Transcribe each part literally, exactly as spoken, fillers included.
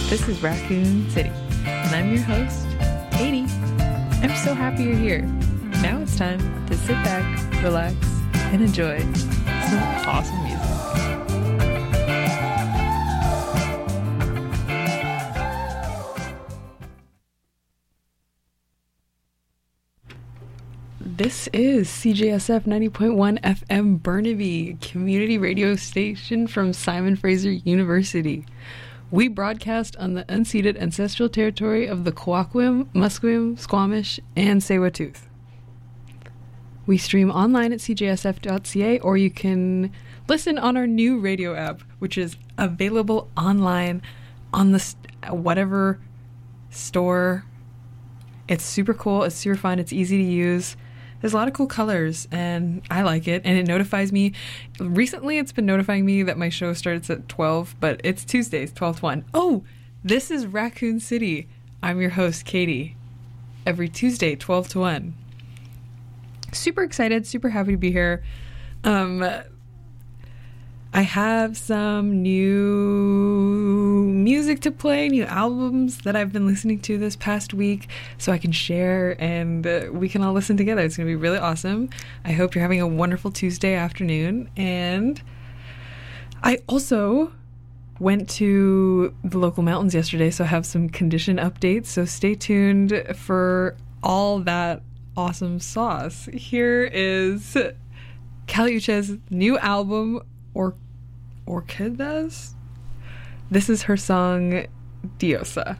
This is Raccoon City, and I'm your host, Katie. I'm so happy you're here. Now it's time to sit back, relax, and enjoy some awesome music. This is C J S F ninety point one F M Burnaby, community radio station from Simon Fraser University. We broadcast on the unceded ancestral territory of the Kwakwim, Musqueam, Squamish, and Tsleil-Waututh. We stream online at c j s f dot c a, or you can listen on our new radio app, which is available online on the st- whatever store. It's super cool. It's super fun. It's easy to use. There's a lot of cool colors, and I like it, and it notifies me. Recently, it's been notifying me that my show starts at twelve, but it's Tuesdays, twelve to one. Oh, this is Raccoon City. I'm your host, Katie. Every Tuesday, twelve to one. Super excited, super happy to be here. Um, I have some new music to play, new albums that I've been listening to this past week, so I can share and uh, we can all listen together. It's going to be really awesome. I hope you're having a wonderful Tuesday afternoon. And I also went to the local mountains yesterday, so I have some condition updates. So stay tuned for all that awesome sauce. Here is Kali Uchez's new album, or Orquídeas. This is her song Diosa.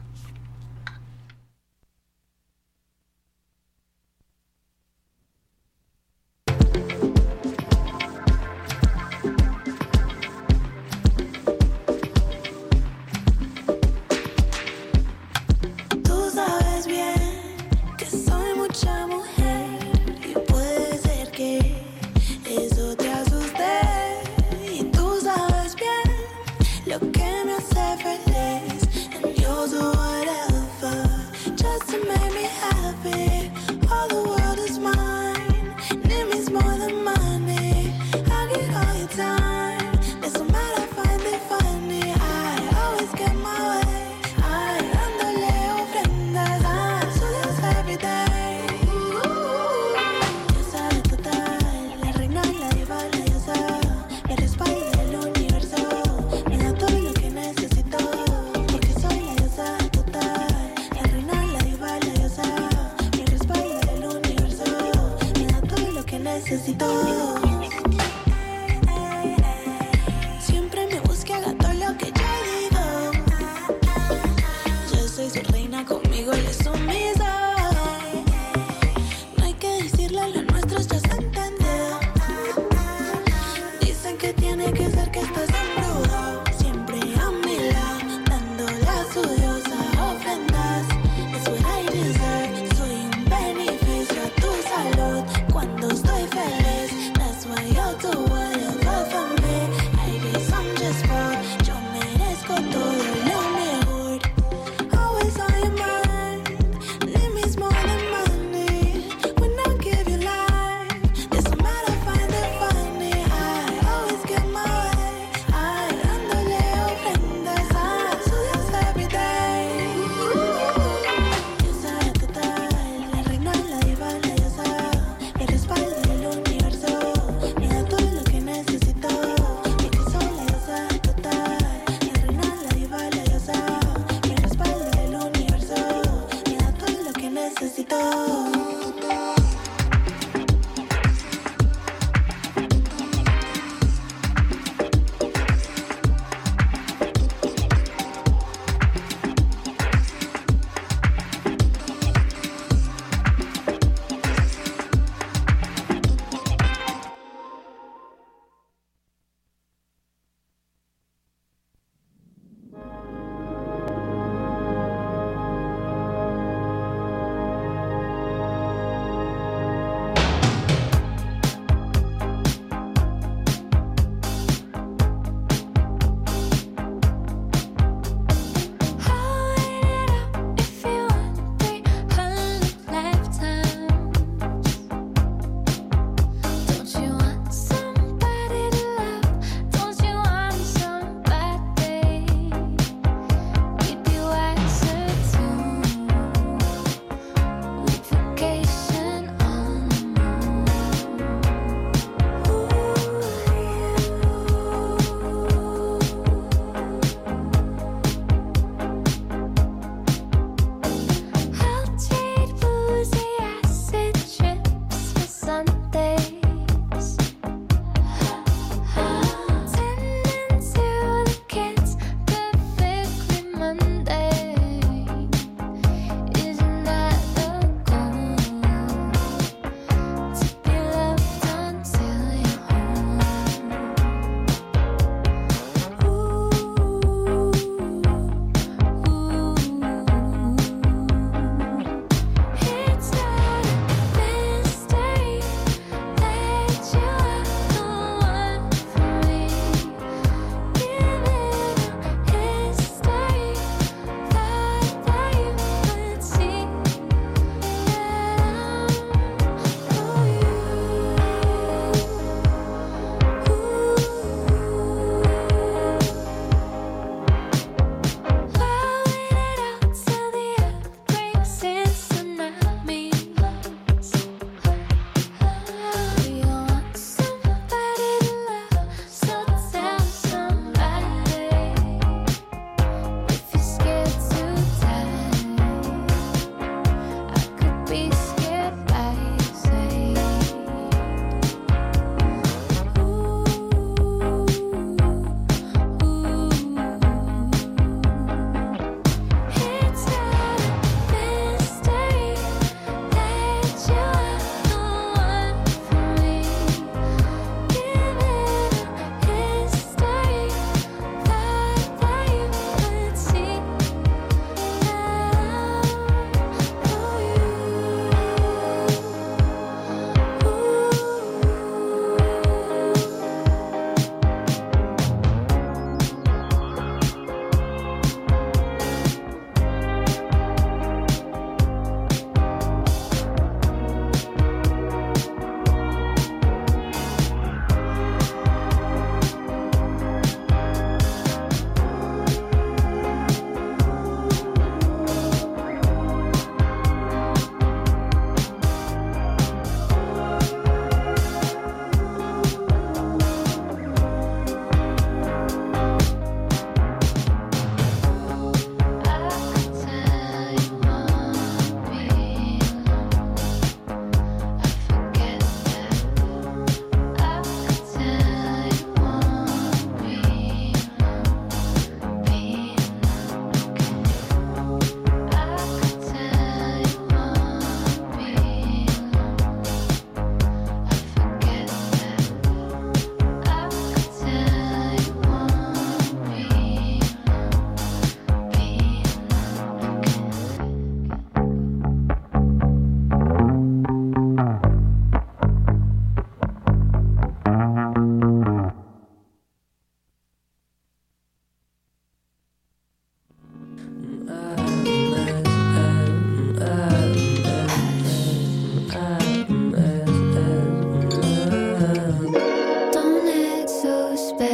Get my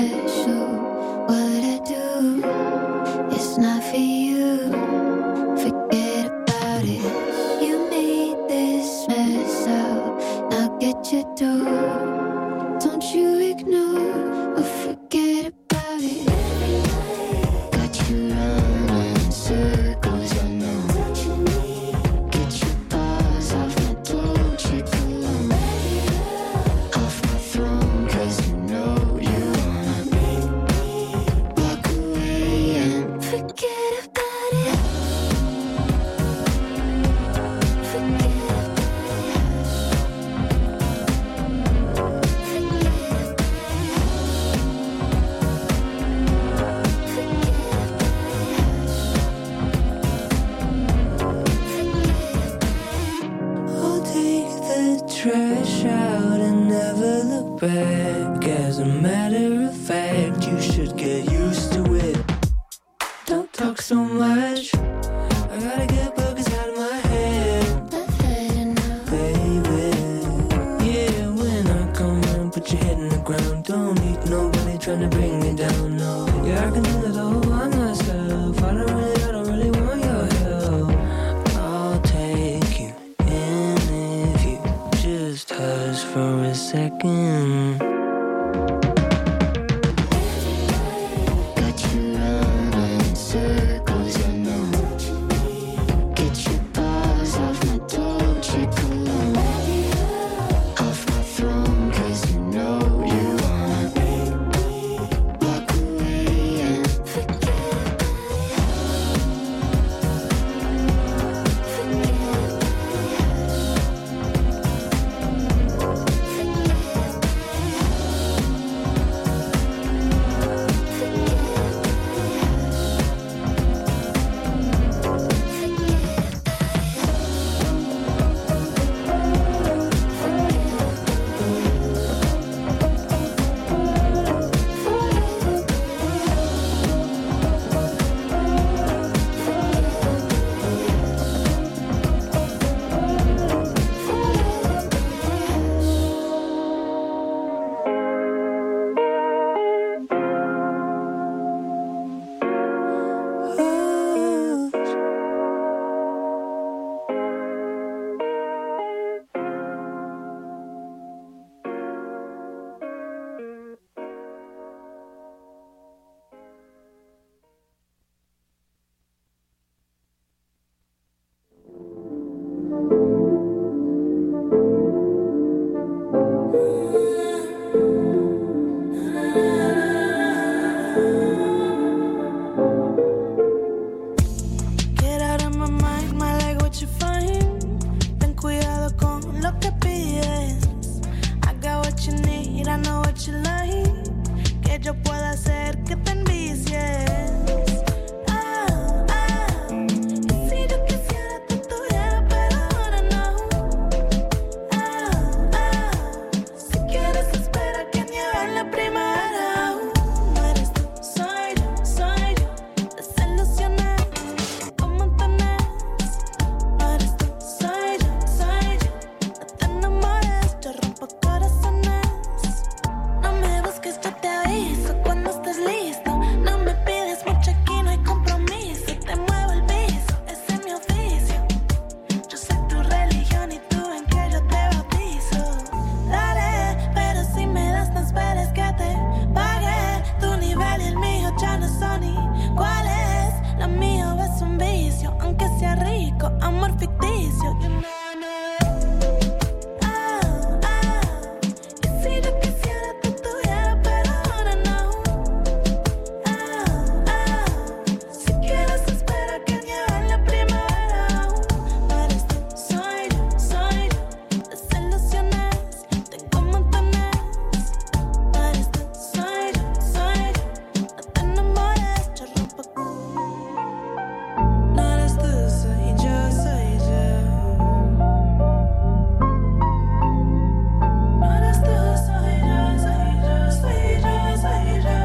special. What I do is not for you. Forget about it. You made this mess up. Now get your dough. Don't you ignore or forget about it. Got you running in circles, I know. Get your paws off my Dolce cologne. Off my throne, cause you know you wanna walk away and forget about it. Forget about it. I'll take the trash out and never look back. As a matter of fact, you should get used to it. Don't talk so much. I gotta get buggers out of my head, I've had enough. baby. Yeah, when I come around, put your head in the ground. Don't need nobody trying to bring me down, no. Yeah, I can do it all by myself. I don't really, I don't really want your help. I'll take you in if you just hush for a second. Got you running in circles, I know. Get your paws off my Dolce cologne. Off my throne, cause you know you wanna walk away and forget about it. Forget Get out of my mind, my like what you find. Ten cuidado con lo que pides. I got what you need, I know what you like. Que yo pueda hacer que te envicies. Ah, ah. Y si yo quisiera te tuviera, pero ahora no. Ah, ah. Si quieres espera que nieve en la primavera. No eres tú, soy yo, soy yo. Desilusioné. ¿Cómo tenés? No eres tú, soy yo, soy yo. No te enamores, yo rompo corazones. No me busques, yo te aviso cuando estés listo. No me pides mucho, aquí no hay compromiso. Te muevo el piso, ese es mi oficio. Yo soy tu religión y tú en que yo te bautizo. Dale, pero si me das, no esperes que te pague. Tu nivel y el mío ya no son iguales. Lo mío es un vicio, aunque sea rico, amor ficticio. You know, ah, ah. Y si yo quisiera te tuviera, pero ahora no. Ah, ah. Si quieres espera que nieve en la primavera. No eres tú, soy yo, soy yo. Desilusiones, tengo montones. No eres tú, soy yo, soy yo. No te enamores, yo rompo. No eres tú, soy yo, soy yo. No eres tú, soy yo, soy yo, soy yo, soy yo.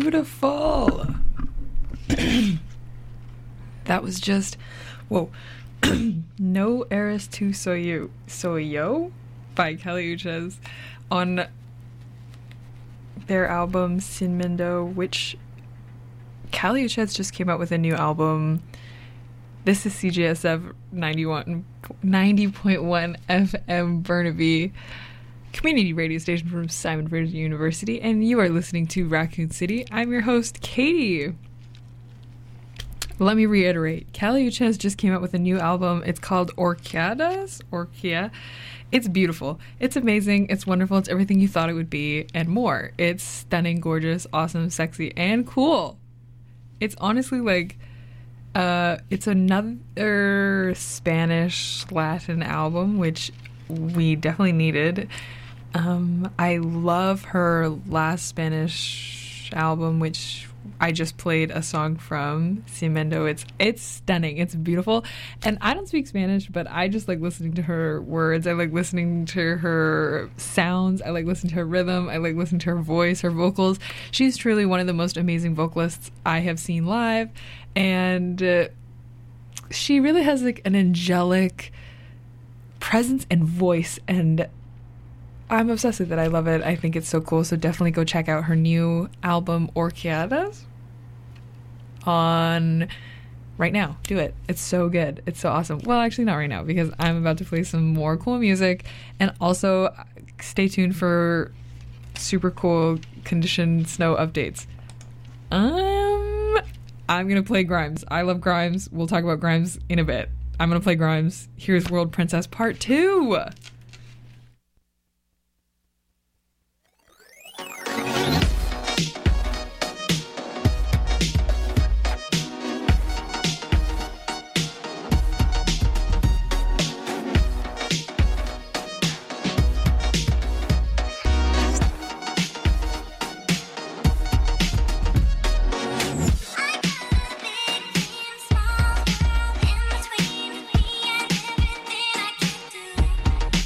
Beautiful. That was just, whoa, No Eres Tu Soy Yo, Soy Yo by Kali Uchis on their album Sin Mendo, which Kali Uchis just came out with a new album. This is C J S F ninety-one, ninety point one F M Burnaby, community radio station from Simon Fraser University, and you are listening to Raccoon City. I'm your host, Katie. Let me reiterate, Kali Uchis just came out with a new album. It's called Orquídeas. Orquídea. It's beautiful. It's amazing. It's wonderful. It's everything you thought it would be and more. It's stunning, gorgeous, awesome, sexy, and cool. It's honestly like, uh, it's another Spanish Latin album, which we definitely needed. Um, I love her last Spanish album, which I just played a song from Sin Mendo. It's it's stunning. It's beautiful. And I don't speak Spanish, but I just like listening to her words. I like listening to her sounds. I like listening to her rhythm. I like listening to her voice, her vocals. She's truly one of the most amazing vocalists I have seen live. And uh, she really has like an angelic presence and voice. And I'm obsessed with it. I love it. I think it's so cool. So definitely go check out her new album, Orquídeas, on right now. Do it. It's so good. It's so awesome. Well, actually not right now, because I'm about to play some more cool music. And also stay tuned for super cool condition snow updates. Um, I'm going to play Grimes. I love Grimes. We'll talk about Grimes in a bit. I'm going to play Grimes. Here's World Princess Part two. Small world in between me and everything I can do.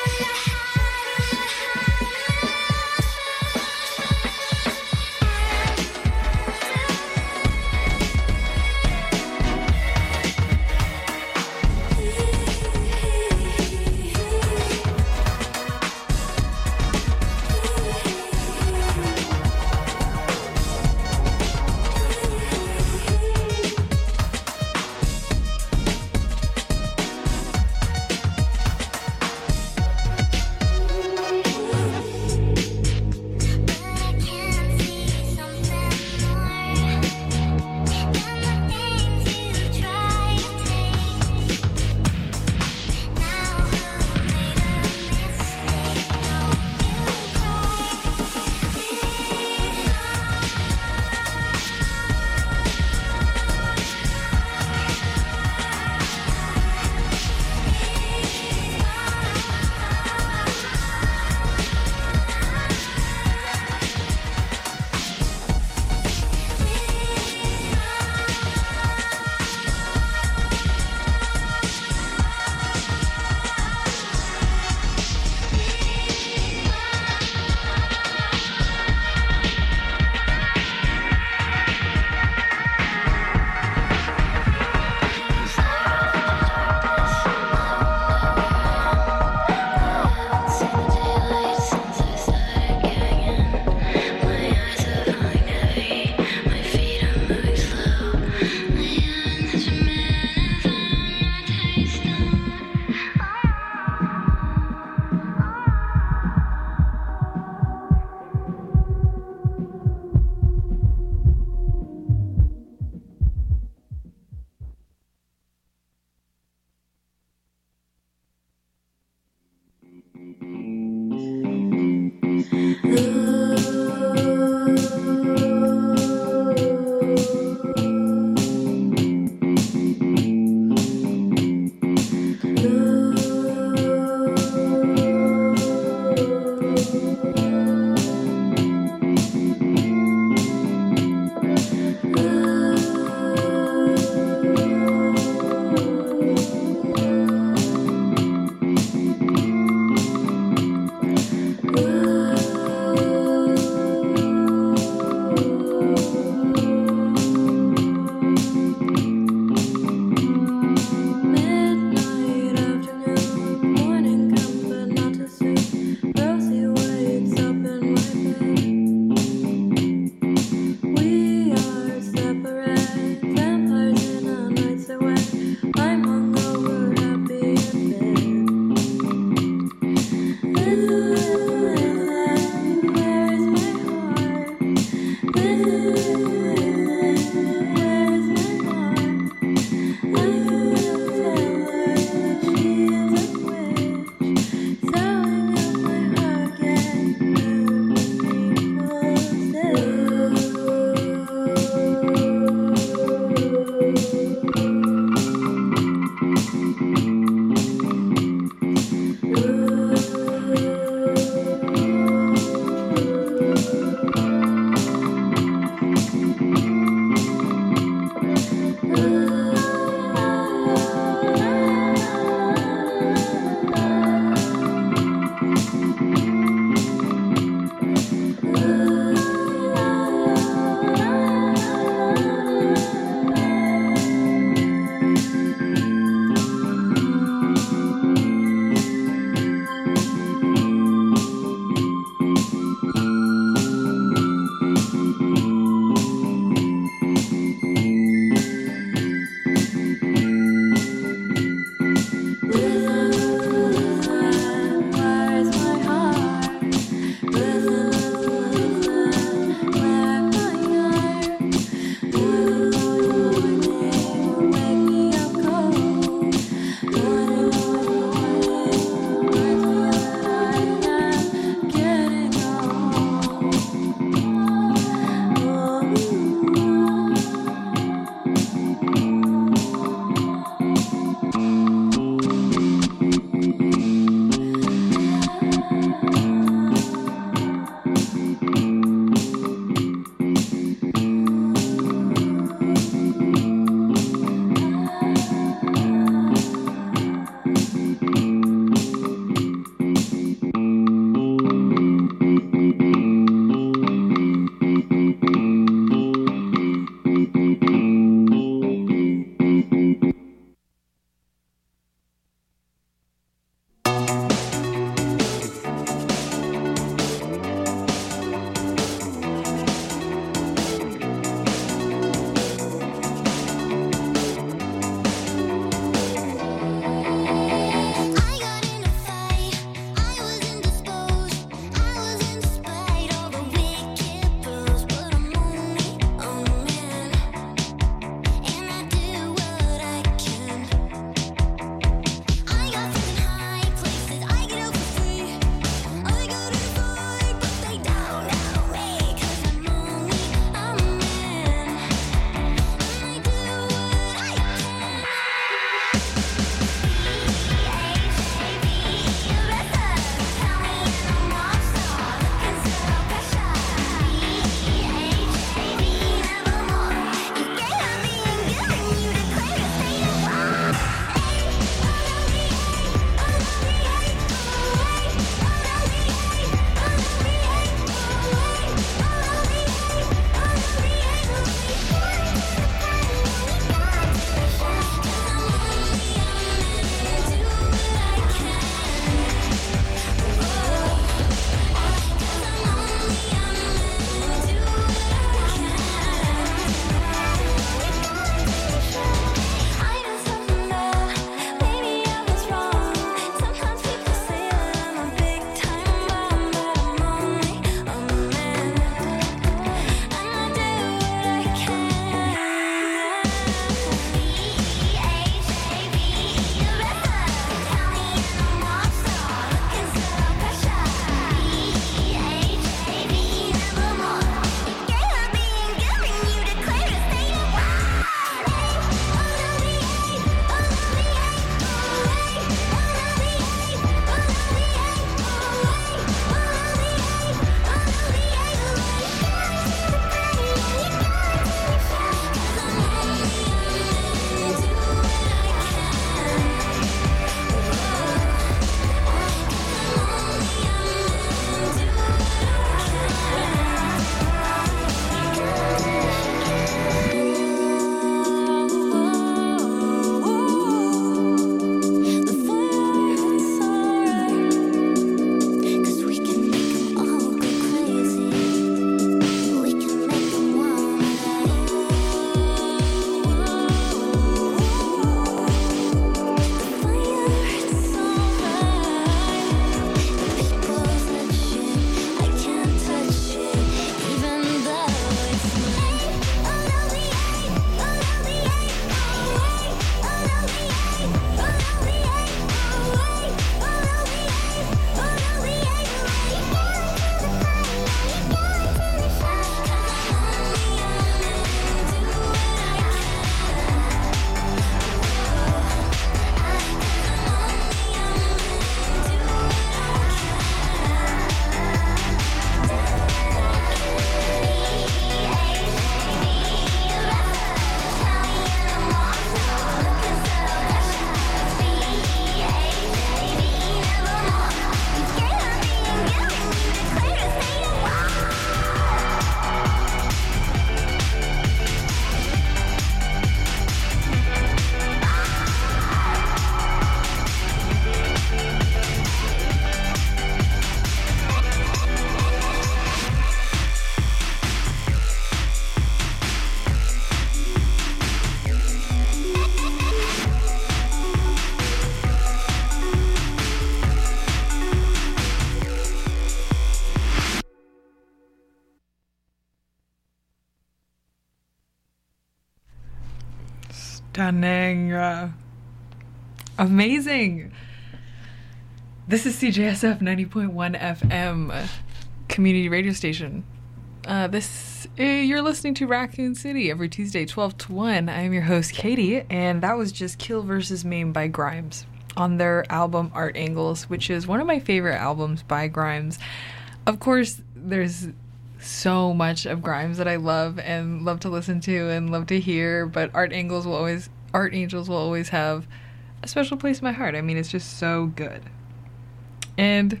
Stunning. Uh, amazing. This is C J S F ninety point one F M, community radio station. Uh, this uh, you're listening to Raccoon City every Tuesday, twelve to one. I'm your host, Katie, and that was just Kill versus. Meme by Grimes on their album Art Angles, which is one of my favorite albums by Grimes. Of course, there's so much of Grimes that I love and love to listen to and love to hear, but Art Angles will always, Art Angels will always have a special place in my heart. I mean, it's just so good. And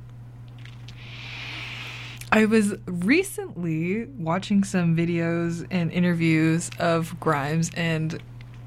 I was recently watching some videos and interviews of Grimes, and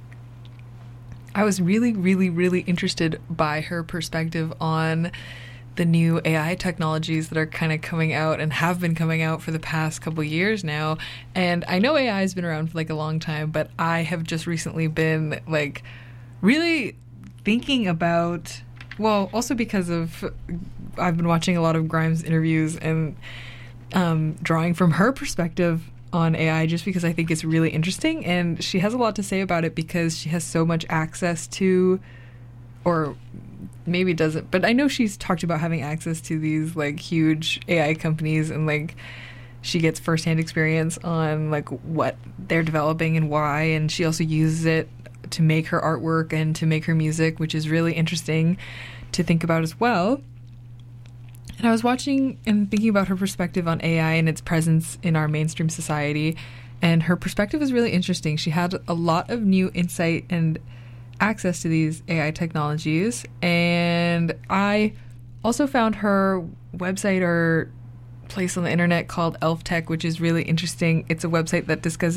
I was really, really, really interested by her perspective on the new A I technologies that are kind of coming out and have been coming out for the past couple years now. And I know A I has been around for like a long time, but I have just recently been like really thinking about, well, also because of I've been watching a lot of Grimes interviews and um, drawing from her perspective on A I just because I think it's really interesting, and she has a lot to say about it because she has so much access to, or maybe doesn't, but I know she's talked about having access to these like huge A I companies, and like she gets firsthand experience on like what they're developing and why, and she also uses it to make her artwork and to make her music, which is really interesting to think about as well. And I was watching and thinking about her perspective on A I and its presence in our mainstream society, and her perspective is really interesting. She had a lot of new insight and access to these A I technologies, and I also found her website or place on the internet called Elf Tech, which is really interesting. It's a website that discusses